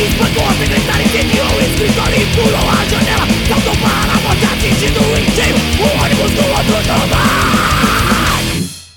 espancou sem gritar, incendiou o escritório e pulou a janela. Saltou para a morte atingindo o inteiro o ônibus do outro dono.